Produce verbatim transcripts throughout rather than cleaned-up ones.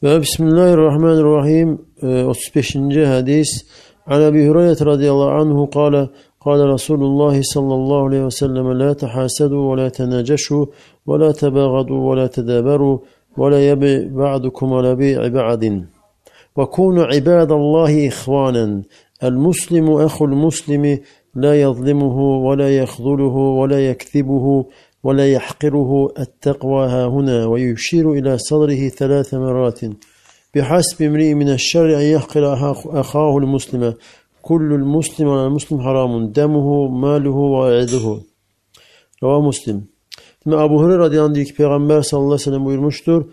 Ve Bismillahirrahmanirrahim. otuz beşinci hadis. An Ebi Hureyre radıyallahu anhu kâle kâle Resulullah sallallahu aleyhi ve sellem la tehasadu ve la tenaceşu ve la tebâgadu ve la tedaberu ve la yebi ba'dukum ala bi'i ba'din ve kunu ibadallahi ihvanen el muslimu ehul muslimi la yazlimuhu ve la yakhzuluhu ve la yekzibuhu ولا يحقره التقوى ها هنا ويشير إلى صدره ثلاث مرات بحسب امرئ من الشر أن يحقر أخاه المسلم كل المسلم على المسلم حرام دمه ماله وعرضه. Rava Müslim. Ebu Hureyre radıyallahu anh diyor ki Peygamber sallallahu aleyhi ve sellem buyurmuştur.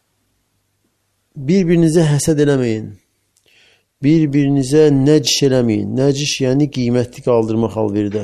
Birbirinize hesed eləmeyin. Birbirinize neciş eləmeyin. Neciş yani kıymetli kaldırmak alverdə.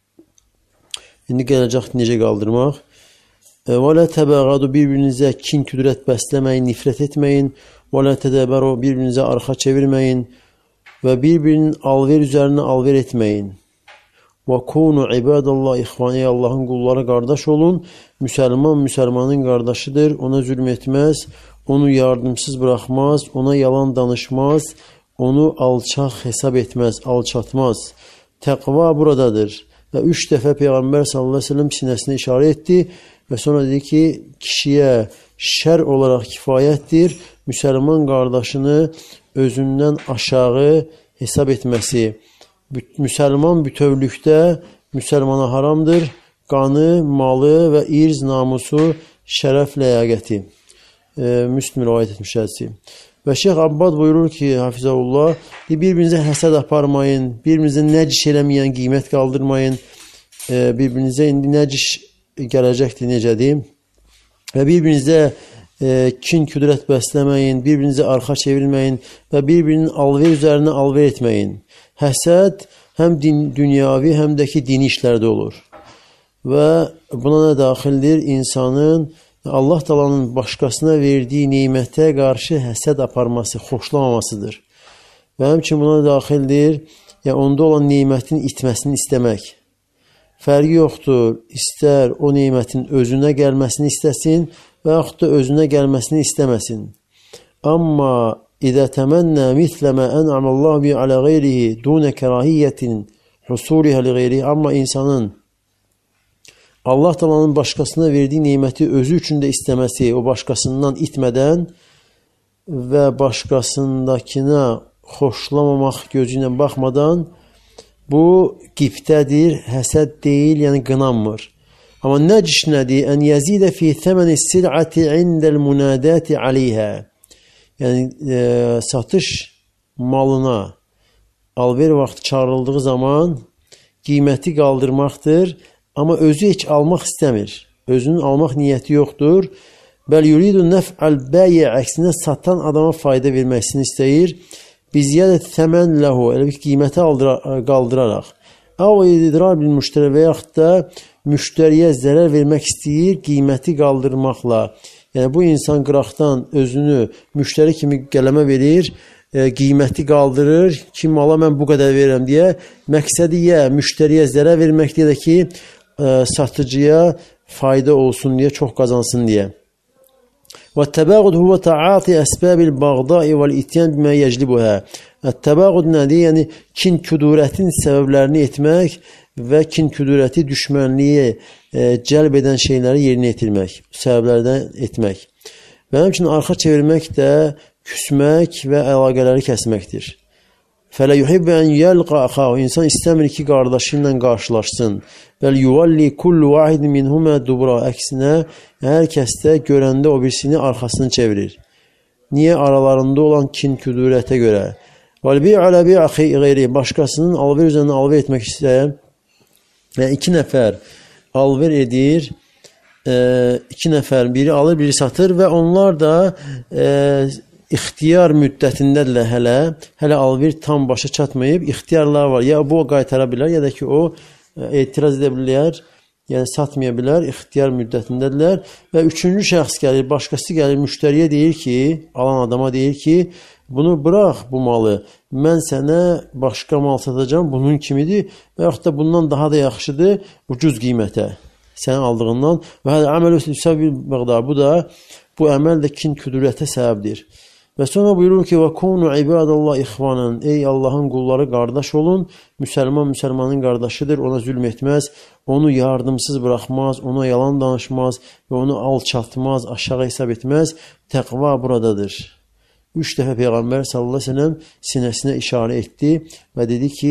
İndi gələcək necə qaldırmaq. Və la təbəğadu bir-birinizə kin, küdrət bəsləməyin, nifrət etməyin. Və la tədəbəru bir-birinizə arxa çevirməyin və bir-birinin alver üzərinə alver etməyin. Və kunu ibadallah ixvani, Allahın qulları qardaş olun. Müsəlman müsəlmanın qardaşıdır. Ona zülm etməz, onu yardımsız buraxmaz, ona yalan danışmaz, onu alçaq hesab etməz, alçatmaz. Təqva buradadır. Və üç dəfə Peyğəmbər sallallahu aleyhi ve sellem sinəsinə işarə etdi və sonra dedi ki, kişiyə şər olaraq kifayətdir, müsəlman qardaşını özündən aşağı hesab etməsi. Müsəlman bütövlükdə müsəlmana haramdır, qanı, malı və irz, namusu, şərəf, ləyaqəti. E, Müslim rivayət etmiş hədisi. Və Şeyx Abbad buyurur ki, hafizəullah, bir-birinizə həsəd aparmayın, bir-birinizə neciş eləməyən qiymət qaldırmayın, bir-birinizə indi neciş gələcəkdir, necədir? Və bir-birinizə kin, küdrət bəsləməyin, bir-birinizə arxa çevirməyin və bir-birinin alver üzərinə alver etməyin. Həsəd həm dünyavi, həm də ki, dini işlərdə olur. Və buna nə daxildir? İnsanın Allah Taala'nın başqasına verdiyi nemətə qarşı həsəd aparması, xoşlamamasıdır. Və həmçinin buna daxildir, yəni onda olan nemətin itməsini istəmək. Fərqi yoxdur, istər o nemətin özünə gəlməsini istəsin və yaxud da özünə gəlməsini istəməsin. Amma İzə təmənnə mislə mə ən'amallahu bi alə qeyrihi dunə kərahiyyətin husulihə li qeyrihi. Amma insanın Allah Taala'nın başqasına verdiyi neməti özü üçün də istəməsi, o başqasından itmədən və başqasındakına xoşlamamaq gözü ilə baxmadan, bu qibtədir, həsəd deyil, yəni qınanmır. Amma neciş nədir? Ən yəzidə fi thəməni sil'ati indəl munadati aleyhə. Yəni, e, satış malına alver vaxtı çağrıldığı zaman qiyməti qaldırmaqdır. Amma özü heç almaq istəmir. Özünün almaq niyyəti yoxdur. Bəl yuridu nəf'al bəyi, əksinə satan adama fayda verməsini istəyir. Biziyyədə təmən ləhu, elə bir qiyməti qaldıraraq. Əv idrar bil müştəri və yaxud da müştəriyə zərər vermək istəyir qiyməti qaldırmaqla. Yəni bu insan qıraqdan özünü müştəri kimi qələmə verir, e, qiyməti qaldırır ki, mala mən bu qədər verirəm deyə. Məqsədi ya müştəriyə zərər verməkdir də ki, satıcıya fayda olsun diye, çok kazansın diye. وَالتَّبَاغُدْ هُوَ تَعَاطِ أَسْبَابِ الْبَغْضَاءِ وَالْاِتْيَانِ بِمَا يَجْلِبُهَا. التَّبَاغُدْ nədir? Yəni, kin küdurətin səbəblərini etmək və kin küdurəti düşmənliyi e, cəlb edən şeyləri yerinə yetirmək, səbəblərdən etmək. Və həmçinin arxa çevirmək də küsmək və əlaqələri kəsməkdir. فَلَا يُحِبَّ أَنْ يَلْقَ أَخَاهُ. İnsan istəmir ki, qardaşı ilə qarşılaşsın. Bəl yuvalli kullu vahid minhuma dubra. Əksinə, hər kəsdə görəndə o birisini arxasını çevirir. Niyə? Aralarında olan kin, küdurətə görə. وَالْبِيعَ عَلَى بِيعَ غَيْرِ. Başqasının alver üzərində alver etmək istəyən. Yəni, iki nəfər alver edir. E, iki nəfər, biri alır, biri satır və onlar da e, ixtiyar müddətindədirlər hələ. Hələ alver tam başa çatmayıb, ixtiyarlar var. Ya bu qaytara bilər, ya da ki o etiraz edə bilər, yəni satmaya bilər, ixtiyar müddətindədirlər. Və üçüncü şəxs gəlir, başqası gəlir, müştəriyə deyir ki, alan adama deyir ki, bunu burax bu malı, mən sənə başqa mal satacağım, bunun kimidir və yaxud da bundan daha da yaxşıdır, ucuz qiymətə sənin aldığından. Və hələ əməl üstü bu da bu əməl də kin küdurətə səbəbdir. Və sonra buyurur ki, və kunu ibadallah ixvanan, ey Allahın qulları qardaş olun, müsəlman müsəlmanın qardaşıdır, ona zülm etməz, onu yardımsız buraxmaz, ona yalan danışmaz və onu alçatmaz, aşağı hesab etməz, təqva buradadır. Üç dəfə Peyğəmbər sallallahu əleyhi və səlləm sinəsinə işarə etdi və dedi ki,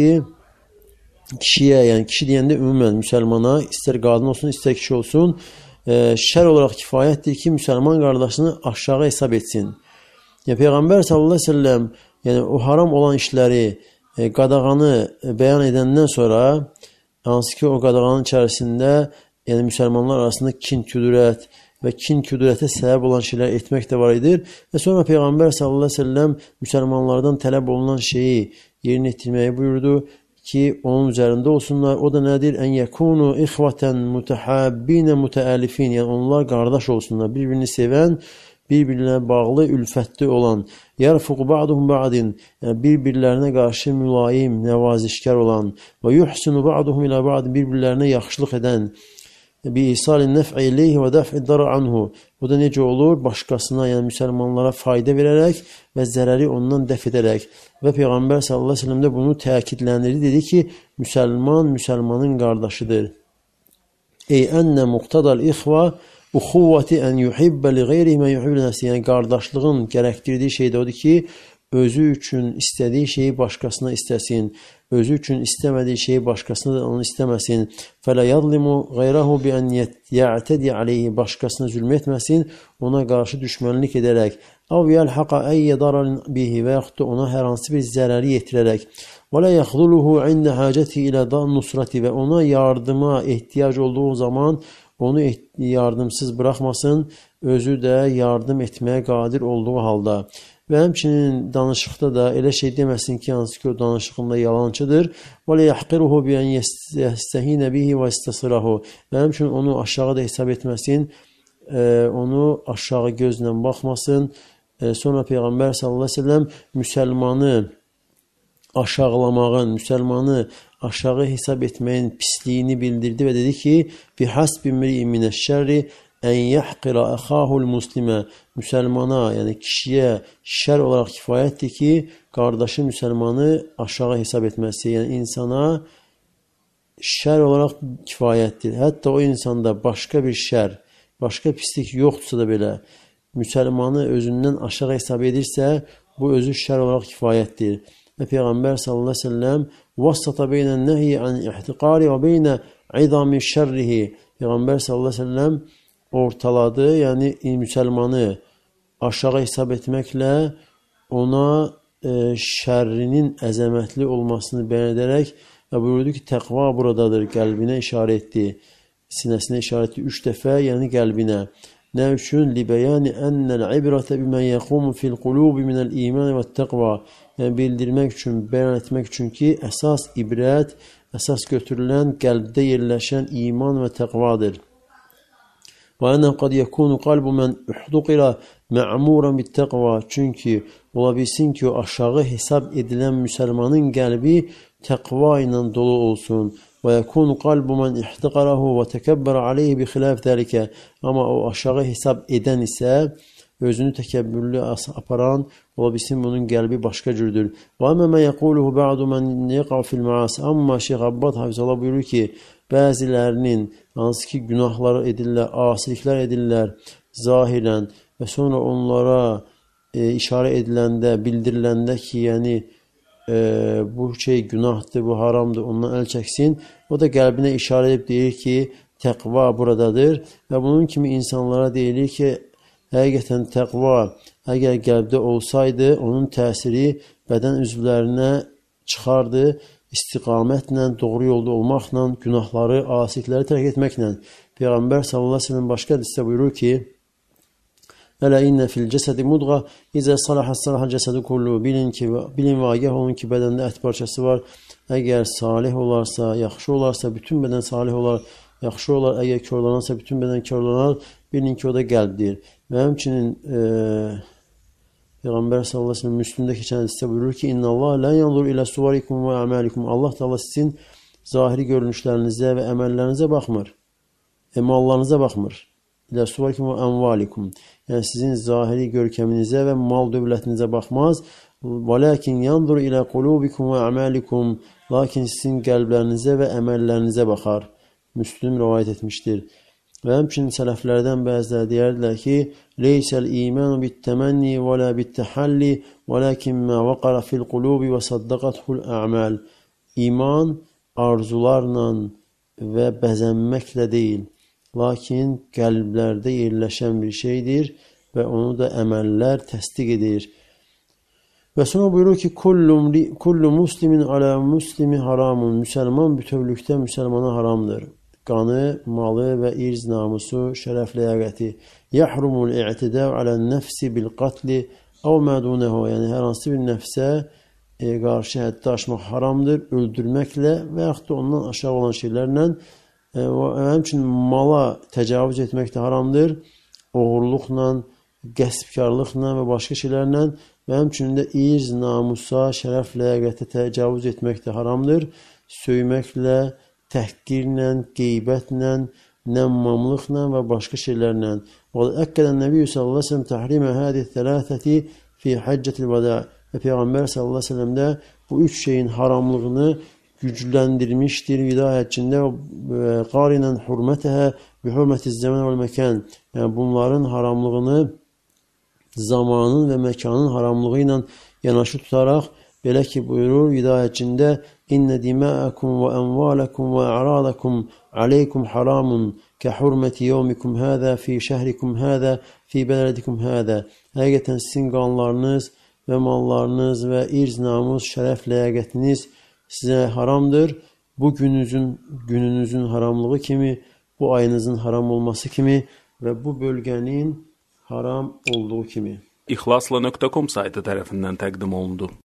kişiyə, yəni kişi deyəndə ümumən müsəlmana, istər qadın olsun, istər kişi olsun, e, şər olaraq kifayətdir ki, müsəlman qardaşını aşağı hesab etsin. Yəni, Peyğəmbər sallallahu əleyhi və səlləm yəni, o haram olan işləri, e, qadağanı bəyan edəndən sonra, hansı ki, o qadağanın içərisində yəni, müsəlmanlar arasında kin, küdürət və kin, küdürətə səbəb olan şeylər etmək də var idi. Və sonra Peyğəmbər sallallahu əleyhi və səlləm müsəlmanlardan tələb olunan şeyi yerinə yetirməyi buyurdu ki, onun üzərində olsunlar. O da nədir? Ən yəkunu ixvətən mütəhabbinə mütəəlifin. Yəni, onlar qardaş olsunlar. Bir-birini sevən, bir-birinə bağlı, ülfətli olan, yarfuqu ba'duhum ba'din, yəni bir-birlərinə qarşı mülayim, nəvazişkar olan və yuhsinu ba'duhum ilə ba'din, bir-birlərinə yaxşılıq edən, bi isalin nəf'i ileyhi və dəf'i dara anhu. Bu da necə olur? Başqasına, yəni müsəlmanlara fayda verərək və zərəri ondan dəf edərək. Və Peyğəmbər sallallahu əleyhi və səlləm də bunu təkidləndirir, dedi ki, müsəlman müsəlmanın qardaşıdır. Ey ənə muqtadal ixva uxuvvati ən yuhibbə li qeyrihi mən yuhibbə li nəfsi. Yəni, qardaşlığın gərəkdirdiyi şey də odur ki, özü üçün istədiyi şeyi başqasına istəsin, özü üçün istəmədiyi şeyi başqasına da onu istəməsin. Fələ yadlimu qeyrahu bi ən yə'tədi aleyhi, başqasına zülm etməsin, ona qarşı düşmənlik edərək. Av yəlhaqa əyyə daralin bihi, və yaxud da ona hər hansı bir zərəri yetirərək. Və lə yəxzuluhu ində həcəti ilə da nusrati, və ona yardıma ehtiyac olduğu zaman onu yardımsız buraxmasın, özü də yardım etməyə qadir olduğu halda. Və həmçinin danışıqda da elə şey deməsin ki, hansı ki o danışığında yalancıdır. Və lə yəhqiruhu bi ən yəstəhinə bihi və istəsirahu. Və həmçinin onu aşağı da hesab etməsin, e, onu aşağı gözlə baxmasın. E, sonra Peyğəmbər sallallahu əleyhi və səlləm müsəlmanı aşağılamağın, müsəlmanı aşağı hesab etməyin pisliyini bildirdi və dedi ki, bi hasbi mri'in minəş-şərri ən yəhqira əxahul muslimə, müsəlmana, yəni kişiyə şər olaraq kifayətdir ki, qardaşı müsəlmanı aşağı hesab etməsi, yəni insana şər olaraq kifayətdir. Hətta o insanda başqa bir şər, başqa pislik yoxdursa da belə, müsəlmanı özündən aşağı hesab edirsə, bu özü şər olaraq kifayətdir. Və Peyğəmbər sallallahu əleyhi və səlləm vassata beynən nəhyi an ihtiqari və beynə idami şərrihi. Peyğəmbər sallallahu əleyhi və səlləm ortaladı, yəni müsəlmanı aşağı hesab etməklə ona e, şərrinin əzəmətli olmasını bəyan edərək və buyurdu ki, təqva buradadır, qəlbinə işarə etdi, sinəsinə işarə etdi üç dəfə, yəni qəlbinə. Nə üçün? Libəyəni ennəl ibrətə bimən yəqumu fil qulubi minəl iman və təqva. Yəni bildirmək üçün, bəyan etmək üçün ki, əsas ibrət, əsas götürülən qəlbdə yerləşən iman və təqvadır. Və ənə qad yəkunu qalbu mən uhduqira mə'muran bit təqva. Çünki ola bilsin ki, o aşağı hesab edilən müsəlmanın qəlbi təqva ilə dolu olsun. Və yəkunu qalbu mən ihtiqarahu və təkəbbərə aleyhi bi xilaf dəlikə. Amma o aşağı hesab edən isə, özünü təkəbbürlü aparan, ola bilsin bunun qəlbi başqa cürdür. Və əmə mən yəquluhu bə'du mən yəqav fil məas. Amma Şeyx Abbad Hafizullah buyurur ki, bəzilərinin hansı ki günahlar edirlər, asiliklər edirlər zahirən və sonra onlara e, işarə ediləndə, bildiriləndə ki, yəni e, bu şey günahdır, bu haramdır, ondan əl çəksin. O da qəlbinə işarə edib deyir ki, təqva buradadır və bunun kimi insanlara deyilir ki, həqiqətən təqva əgər qəlbdə olsaydı, onun təsiri bədən üzvlərinə çıxardı, istiqamətlə, doğru yolda olmaqla, günahları, asilikləri tərk etməklə. Peyğəmbər sallallahu əleyhi və səlləm başqa hədisdə buyurur ki, Ələ innə fil cəsədi mudğa, izə salahə salahə cəsədi kullu. Bilin ki, bilin və agah olun ki, bədəndə ət parçası var. Əgər salih olarsa, yaxşı olarsa, bütün bədən salih olar, yaxşı olar. Əgər körlanarsa, bütün bədən körlanar. Bilin ki, o da qəlbdir. Və həmçinin e, Peyğəmbər sallallahu əleyhi və səlləm Müslimdə keçən hədisdə buyurur ki, İnna Allah la yanzur ilə suvarikum və əməlikum. Allah Teala sizin zahiri görünüşlərinizə və əməllərinizə baxmır. Emallarınıza baxmır. ilə suvarikum və amvalikum. Yəni sizin zahiri görkəminizə və mal dövlətinizə baxmaz. Velakin yanzur ilə qulubikum və amalikum. Lakin sizin qəlblərinizə və əməllərinizə baxar. Müslüm rivayet etmişdir. Və həmçinin sələflərdən bəziləri deyərdilər ki, leysəl imanu bit-təmənni və la bit-təhalli, velakin mə vaqara fil qulubi və saddaqathul a'mal. İman arzularla və bəzənməklə deyil, lakin qəlblərdə yerləşən bir şeydir və onu da əməllər təsdiq edir. Və sonra buyurur ki, kullu muslimin alə muslimi haramun. Müsəlman bütövlükdə müsəlmana haramdır. Qanı, malı və irz namusu, şərəf ləyaqəti. Yahrumul i'tidâ alə nəfsi bil qatli əv mədunəhu. Yəni, hər hansı bir nəfsə E, qarşı həddi aşmaq haramdır, öldürməklə və yaxud da ondan aşağı olan şeylərlə, e, həmçinin mala təcavüz etmək də haramdır, oğurluqla, qəsbkarlıqla və başqa şeylərlə və həmçinin də irz, namusa, şərəf, ləyaqətə təcavüz etmək də haramdır, söyməklə, təhqirlə, qeybətlə, nəmmamlıqla və başqa şeylərlə. Və əkkədən Nəbiyyü sallallahu əleyhi və səlləm təhrimə hədi thələthəti fi həccətil vəda. Və Peyğəmbər sallallahu əleyhi və səlləm də bu üç şeyin haramlığını gücləndirmişdir vida həccində. Qarinən hurmətəhə bi hurmətiz zaman və məkan. Yəni bunların haramlığını zamanın və məkanın haramlığı ilə yanaşı tutaraq belə ki buyurur vida həccində: İnnə dima'akum və əmvalakum və a'radakum aleykum haramun kə hurməti yevmikum həzə fi şəhrikum həzə fi bələdikum həzə. Həqiqətən sizin qanlarınız və mallarınız və irz, namus, şərəf, ləyaqətiniz sizə haramdır. Bu gününüzün, gününüzün haramlığı kimi, bu ayınızın haram olması kimi və bu bölgənin haram olduğu kimi. İxlasla nöqtə com saytı tərəfindən təqdim olundu.